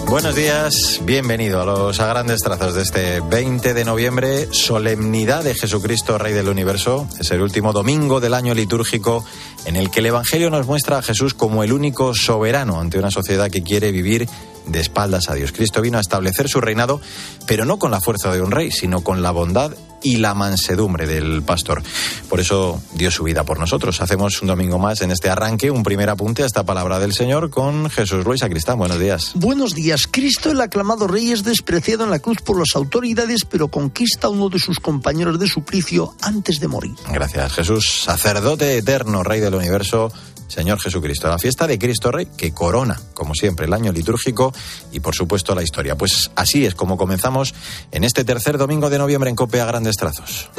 Buenos días, bienvenido a grandes trazos de este 20 de noviembre, solemnidad de Jesucristo, Rey del Universo. Es el último domingo del año litúrgico en el que el Evangelio nos muestra a Jesús como el único soberano ante una sociedad que quiere vivir de espaldas a Dios. Cristo vino a establecer su reinado, pero no con la fuerza de un rey, sino con la bondad y la mansedumbre del pastor. Por eso dio su vida por nosotros. Hacemos un domingo más en este arranque, un primer apunte a esta palabra del Señor con Jesús Luis Sacristán. Buenos días. Buenos días. Cristo, el aclamado rey, es despreciado en la cruz por las autoridades, pero conquista a uno de sus compañeros de suplicio antes de morir. Gracias, Jesús, sacerdote eterno, Rey del Universo, Señor Jesucristo. La fiesta de Cristo Rey que corona, como siempre, el año litúrgico y, por supuesto, la historia. Pues así es como comenzamos en este tercer domingo de noviembre en COPE a grandes trazos.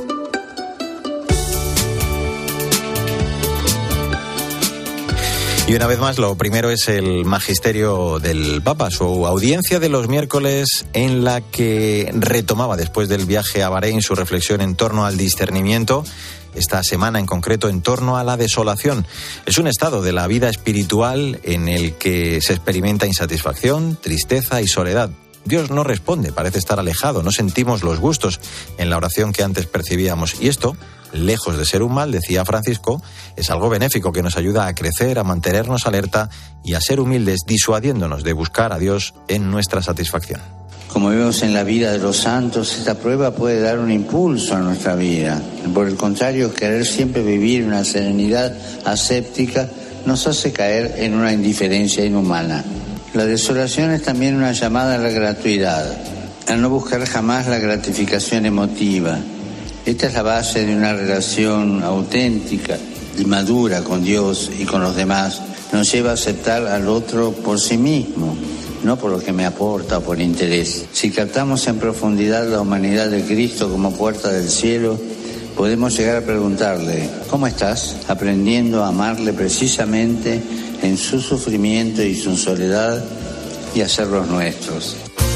Y una vez más, lo primero es el magisterio del Papa, su audiencia de los miércoles en la que retomaba, después del viaje a Bahrein, su reflexión en torno al discernimiento. Esta semana en concreto en torno a la desolación. Es un estado de la vida espiritual en el que se experimenta insatisfacción, tristeza y soledad. Dios no responde, parece estar alejado, no sentimos los gustos en la oración que antes percibíamos. Y esto, lejos de ser un mal, decía Francisco, es algo benéfico que nos ayuda a crecer, a mantenernos alerta y a ser humildes, disuadiéndonos de buscar a Dios en nuestra satisfacción. Como vemos en la vida de los santos, esta prueba puede dar un impulso a nuestra vida. Por el contrario, querer siempre vivir una serenidad ascéptica nos hace caer en una indiferencia inhumana. La desolación es también una llamada a la gratuidad, a no buscar jamás la gratificación emotiva. Esta es la base de una relación auténtica y madura con Dios y con los demás. Nos lleva a aceptar al otro por sí mismo, no por lo que me aporta o por interés. Si captamos en profundidad la humanidad de Cristo como puerta del cielo, podemos llegar a preguntarle: ¿cómo estás? Aprendiendo a amarle precisamente en su sufrimiento y su soledad y hacerlos nuestros.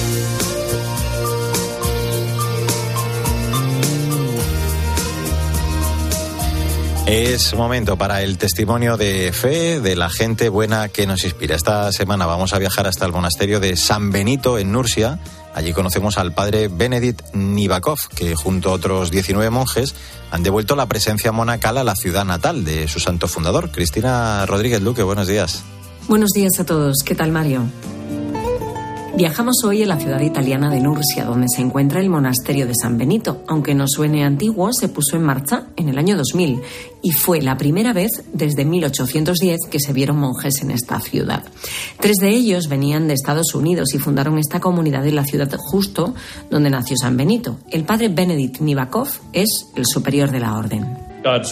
Es momento para el testimonio de fe de la gente buena que nos inspira. Esta semana vamos a viajar hasta el monasterio de San Benito en Nursia. Allí conocemos al padre Benedikt Nivakov, que junto a otros 19 monjes han devuelto la presencia monacal a la ciudad natal de su santo fundador. Cristina Rodríguez Luque, buenos días. Buenos días a todos. ¿Qué tal, Mario? Viajamos hoy a la ciudad italiana de Nursia, donde se encuentra el monasterio de San Benito. Aunque no suene antiguo, se puso en marcha en el año 2000 y fue la primera vez desde 1810 que se vieron monjes en esta ciudad. 3 de ellos venían de Estados Unidos y fundaron esta comunidad en la ciudad justo donde nació San Benito. El padre Benedikt Nivakov es el superior de la orden.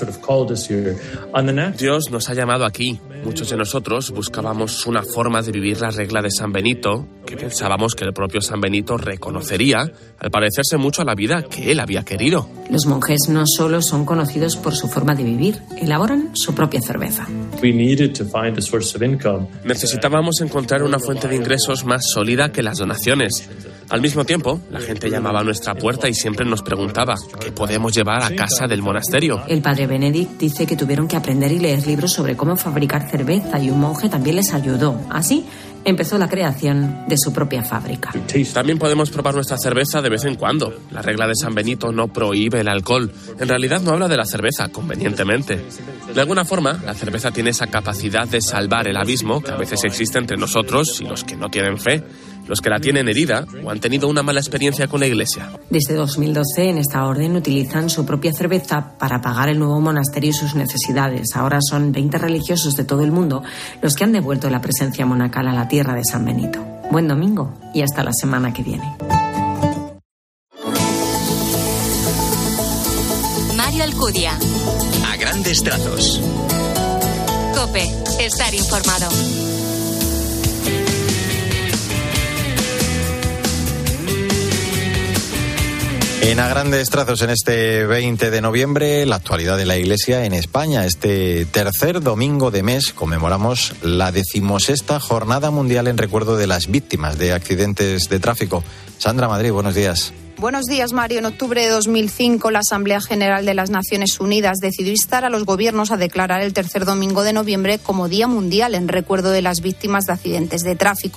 Dios nos ha llamado aquí. Muchos de nosotros buscábamos una forma de vivir la regla de San Benito, que pensábamos que el propio San Benito reconocería, al parecerse mucho a la vida que él había querido. Los monjes no solo son conocidos por su forma de vivir, elaboran su propia cerveza. Necesitábamos encontrar una fuente de ingresos más sólida que las donaciones. Al mismo tiempo, la gente llamaba a nuestra puerta y siempre nos preguntaba ¿qué podemos llevar a casa del monasterio? El padre Benedikt dice que tuvieron que aprender y leer libros sobre cómo fabricar cerveza y un monje también les ayudó. Así empezó la creación de su propia fábrica. También podemos probar nuestra cerveza de vez en cuando. La regla de San Benito no prohíbe el alcohol. En realidad no habla de la cerveza, convenientemente. De alguna forma, la cerveza tiene esa capacidad de salvar el abismo que a veces existe entre nosotros y los que no tienen fe, los que la tienen herida o han tenido una mala experiencia con la Iglesia. Desde 2012 en esta orden utilizan su propia cerveza para pagar el nuevo monasterio y sus necesidades. Ahora son 20 religiosos de todo el mundo los que han devuelto la presencia monacal a la tierra de San Benito. Buen domingo y hasta la semana que viene. Mario Alcudia. A grandes trazos. COPE. Estar informado. En A Grandes Trazos, en este 20 de noviembre, la actualidad de la Iglesia en España. Este tercer domingo de mes conmemoramos la 16ª Jornada Mundial en recuerdo de las víctimas de accidentes de tráfico. Sandra Madrid, buenos días. Buenos días, Mario. En octubre de 2005, la Asamblea General de las Naciones Unidas decidió instar a los gobiernos a declarar el tercer domingo de noviembre como Día Mundial en recuerdo de las víctimas de accidentes de tráfico.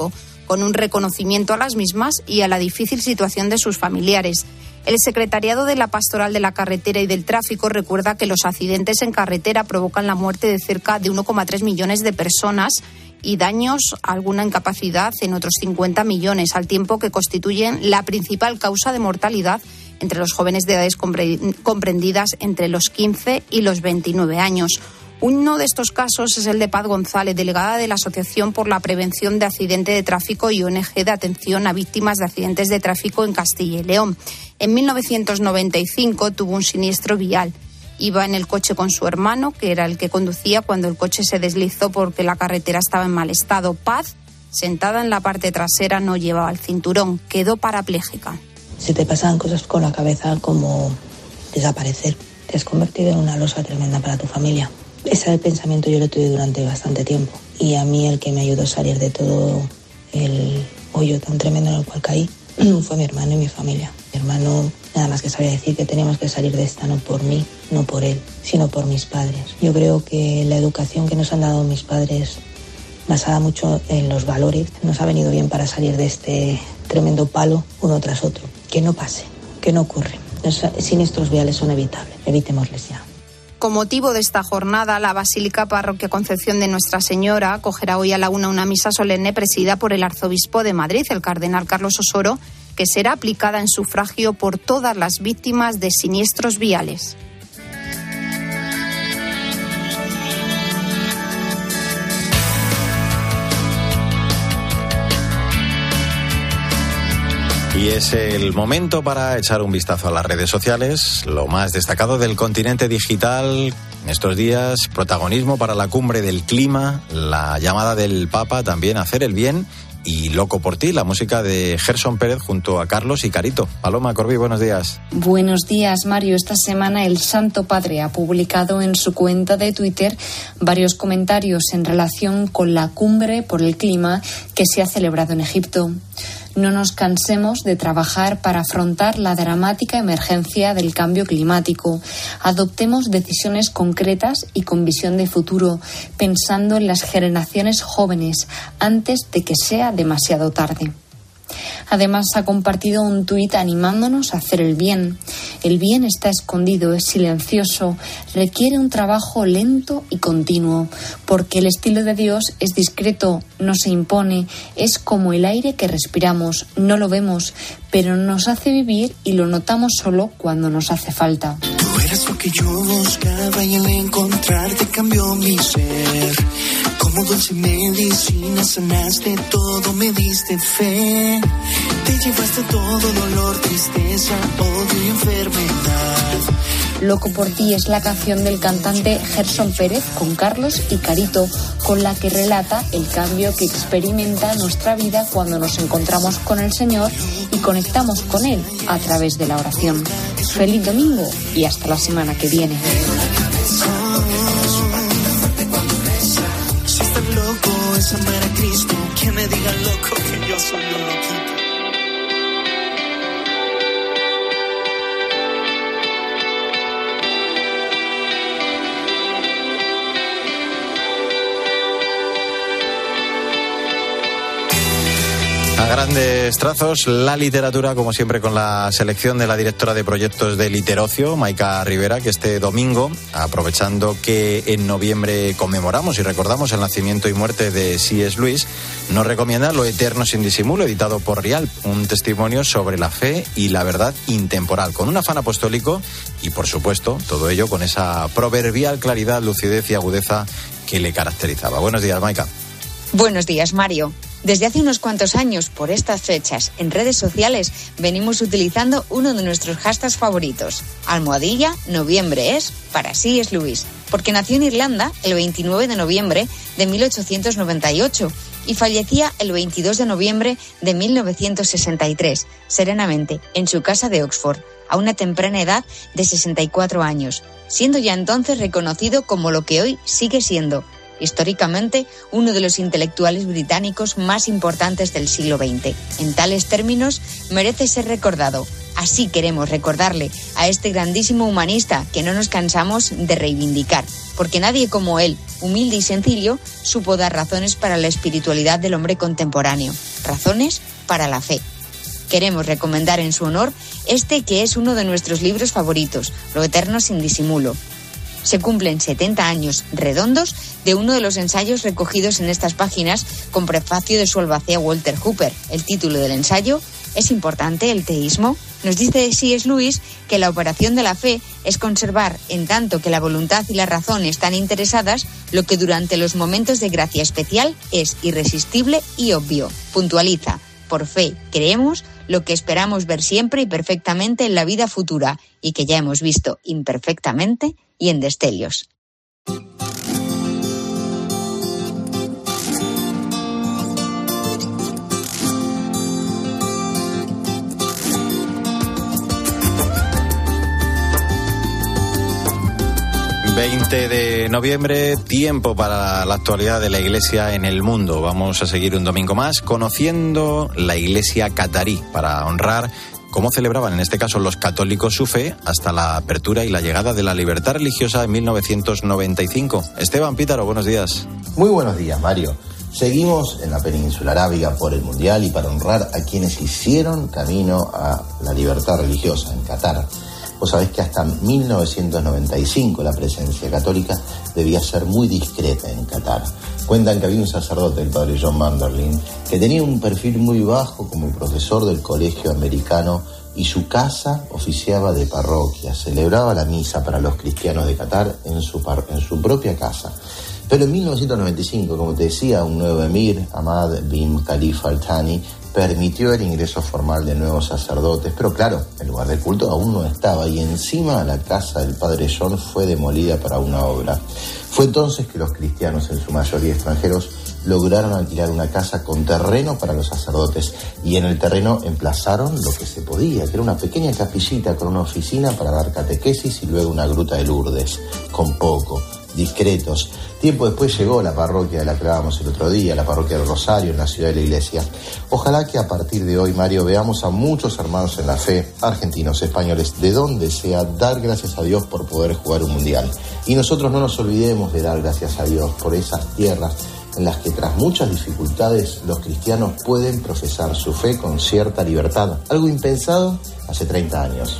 con un reconocimiento a las mismas y a la difícil situación de sus familiares. El Secretariado de la Pastoral de la Carretera y del Tráfico recuerda que los accidentes en carretera provocan la muerte de cerca de 1,3 millones de personas y daños, alguna incapacidad en otros 50 millones, al tiempo que constituyen la principal causa de mortalidad entre los jóvenes de edades comprendidas entre los 15 y los 29 años. Uno de estos casos es el de Paz González, delegada de la Asociación por la Prevención de Accidente de Tráfico y ONG de Atención a Víctimas de Accidentes de Tráfico en Castilla y León. En 1995 tuvo un siniestro vial. Iba en el coche con su hermano, que era el que conducía, cuando el coche se deslizó porque la carretera estaba en mal estado. Paz, sentada en la parte trasera, no llevaba el cinturón. Quedó parapléjica. Se te pasan cosas con la cabeza como desaparecer. Te has convertido en una losa tremenda para tu familia. Ese pensamiento yo lo tuve durante bastante tiempo. Y a mí el que me ayudó a salir de todo el hoyo tan tremendo en el cual caí fue mi hermano y mi familia. Mi hermano nada más que sabía decir que teníamos que salir de esta, no por mí, no por él, sino por mis padres. Yo creo que la educación que nos han dado mis padres, basada mucho en los valores, nos ha venido bien para salir de este tremendo palo uno tras otro. Que no pase, que no ocurre. Los siniestros viales son evitables, evitémosles ya. Con motivo de esta jornada, la Basílica Parroquia Concepción de Nuestra Señora acogerá hoy a la 1 una misa solemne presidida por el arzobispo de Madrid, el cardenal Carlos Osoro, que será aplicada en sufragio por todas las víctimas de siniestros viales. Y es el momento para echar un vistazo a las redes sociales, lo más destacado del continente digital en estos días, protagonismo para la cumbre del clima, la llamada del Papa también a hacer el bien y Loco por ti, la música de Gerson Pérez junto a Carlos y Carito. Paloma Corbí, buenos días. Buenos días, Mario. Esta semana el Santo Padre ha publicado en su cuenta de Twitter varios comentarios en relación con la cumbre por el clima que se ha celebrado en Egipto. No nos cansemos de trabajar para afrontar la dramática emergencia del cambio climático. Adoptemos decisiones concretas y con visión de futuro, pensando en las generaciones jóvenes antes de que sea demasiado tarde. Además, ha compartido un tuit animándonos a hacer el bien. El bien está escondido, es silencioso, requiere un trabajo lento y continuo, porque el estilo de Dios es discreto, no se impone, es como el aire que respiramos, no lo vemos, pero nos hace vivir y lo notamos solo cuando nos hace falta. Tú eras lo que yo buscaba y al encontrarte cambió mi ser. Como dulce medicina sanaste todo, me diste fe. Te llevaste todo dolor, tristeza, odio y enfermedad. Loco por ti es la canción del cantante Gerson Pérez con Carlos y Carito, con la que relata el cambio que experimenta nuestra vida cuando nos encontramos con el Señor y conectamos con Él a través de la oración. Feliz domingo y hasta la semana que viene. Si estar loco es amar a Cristo, que me diga loco que yo soy un loquito. A grandes trazos, la literatura, como siempre, con la selección de la directora de proyectos de Literocio, Maika Rivera, que este domingo, aprovechando que en noviembre conmemoramos y recordamos el nacimiento y muerte de C.S. Lewis, nos recomienda Lo eterno sin disimulo, editado por Rialp, un testimonio sobre la fe y la verdad intemporal, con un afán apostólico y, por supuesto, todo ello con esa proverbial claridad, lucidez y agudeza que le caracterizaba. Buenos días, Maika. Buenos días, Mario. Desde hace unos cuantos años, por estas fechas, en redes sociales, venimos utilizando uno de nuestros hashtags favoritos. Almohadilla, noviembre es para C.S. Lewis, porque nació en Irlanda el 29 de noviembre de 1898 y fallecía el 22 de noviembre de 1963, serenamente, en su casa de Oxford, a una temprana edad de 64 años, siendo ya entonces reconocido como lo que hoy sigue siendo, históricamente, uno de los intelectuales británicos más importantes del siglo XX. En tales términos, merece ser recordado. Así queremos recordarle a este grandísimo humanista que no nos cansamos de reivindicar, porque nadie como él, humilde y sencillo, supo dar razones para la espiritualidad del hombre contemporáneo. Razones para la fe. Queremos recomendar en su honor este que es uno de nuestros libros favoritos, Lo eterno sin disimulo. Se cumplen 70 años redondos de uno de los ensayos recogidos en estas páginas con prefacio de su albacea Walter Hooper. El título del ensayo, ¿es importante el teísmo? Nos dice C.S. Lewis que la operación de la fe es conservar, en tanto que la voluntad y la razón están interesadas, lo que durante los momentos de gracia especial es irresistible y obvio. Puntualiza: por fe creemos lo que esperamos ver siempre y perfectamente en la vida futura y que ya hemos visto imperfectamente y en destelios. ...20 de noviembre, tiempo para la actualidad de la Iglesia en el mundo. Vamos a seguir un domingo más conociendo la Iglesia catarí para honrar cómo celebraban en este caso los católicos su fe hasta la apertura y la llegada de la libertad religiosa en 1995. Esteban Pítaro, buenos días. Muy buenos días, Mario. Seguimos en la península arábiga por el Mundial y para honrar a quienes hicieron camino a la libertad religiosa en Qatar. Vos sabés que hasta 1995 la presencia católica debía ser muy discreta en Qatar. Cuentan que había un sacerdote, el padre John Manderlin, que tenía un perfil muy bajo como profesor del colegio americano y su casa oficiaba de parroquia, celebraba la misa para los cristianos de Qatar en su propia casa. Pero en 1995, como te decía, un nuevo emir, Ahmad bin Khalifa Al Thani, permitió el ingreso formal de nuevos sacerdotes, pero claro, el lugar de culto aún no estaba y encima la casa del padre John fue demolida para una obra. Fue entonces que los cristianos, en su mayoría extranjeros, lograron alquilar una casa con terreno para los sacerdotes y en el terreno emplazaron lo que se podía, que era una pequeña capillita con una oficina para dar catequesis y luego una gruta de Lourdes, con poco, discretos. Tiempo después llegó la parroquia de la que hablábamos el otro día, la parroquia del Rosario, en la ciudad de la Iglesia. Ojalá que a partir de hoy, Mario, veamos a muchos hermanos en la fe, argentinos, españoles, de donde sea, dar gracias a Dios por poder jugar un mundial. Y nosotros no nos olvidemos de dar gracias a Dios por esas tierras en las que tras muchas dificultades los cristianos pueden profesar su fe con cierta libertad. Algo impensado hace 30 años.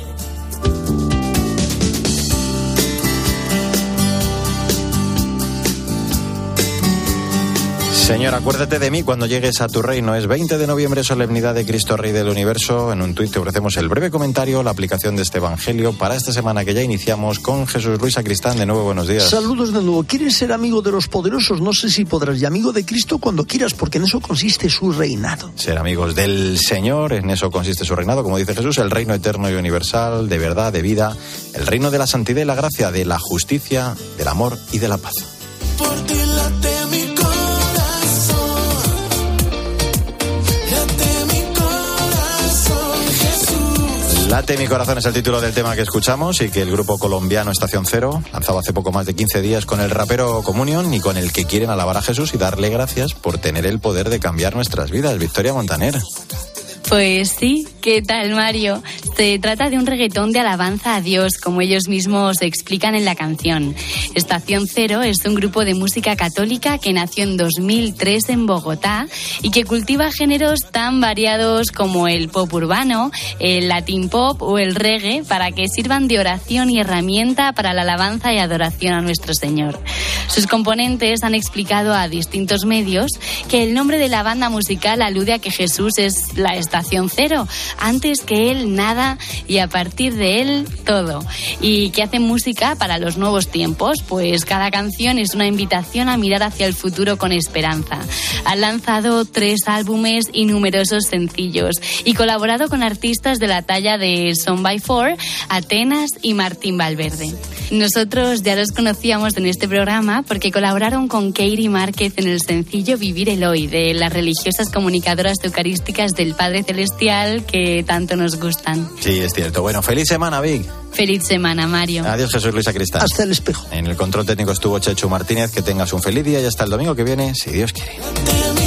Señor, acuérdate de mí cuando llegues a tu reino. Es 20 de noviembre, solemnidad de Cristo Rey del Universo. En un tuit te ofrecemos el breve comentario, la aplicación de este evangelio para esta semana que ya iniciamos con Jesús Luis Sacristán. De nuevo, buenos días. Saludos de nuevo. ¿Quieres ser amigo de los poderosos? No sé si podrás, y amigo de Cristo cuando quieras, porque en eso consiste su reinado. Ser amigos del Señor, en eso consiste su reinado, como dice Jesús, el reino eterno y universal, de verdad, de vida, el reino de la santidad y la gracia, de la justicia, del amor y de la paz. Por ti late mi corazón. Late mi corazón es el título del tema que escuchamos y que el grupo colombiano Estación Cero lanzaba hace poco más de 15 días con el rapero Communion y con el que quieren alabar a Jesús y darle gracias por tener el poder de cambiar nuestras vidas. Victoria Montaner. Pues sí, ¿qué tal, Mario? Se trata de un reggaetón de alabanza a Dios, como ellos mismos explican en la canción. Estación Cero es un grupo de música católica que nació en 2003 en Bogotá y que cultiva géneros tan variados como el pop urbano, el latin pop o el reggae para que sirvan de oración y herramienta para la alabanza y adoración a nuestro Señor. Sus componentes han explicado a distintos medios que el nombre de la banda musical alude a que Jesús es la Estación Cero, antes que él nada y a partir de él todo, y que hacen música para los nuevos tiempos, pues cada canción es una invitación a mirar hacia el futuro con esperanza. Han lanzado 3 álbumes y numerosos sencillos y colaborado con artistas de la talla de Son by Four, Atenas y Martín Valverde. Nosotros ya los conocíamos en este programa porque colaboraron con Keiri Márquez en el sencillo Vivir el Hoy, de las religiosas comunicadoras eucarísticas del Padre Celestial que tanto nos gustan. Sí, es cierto. Bueno, feliz semana, Vic. Feliz semana, Mario. Adiós, Jesús Luis Sacristán. Hasta el espejo. En el control técnico estuvo Chechu Martínez. Que tengas un feliz día y hasta el domingo que viene, si Dios quiere.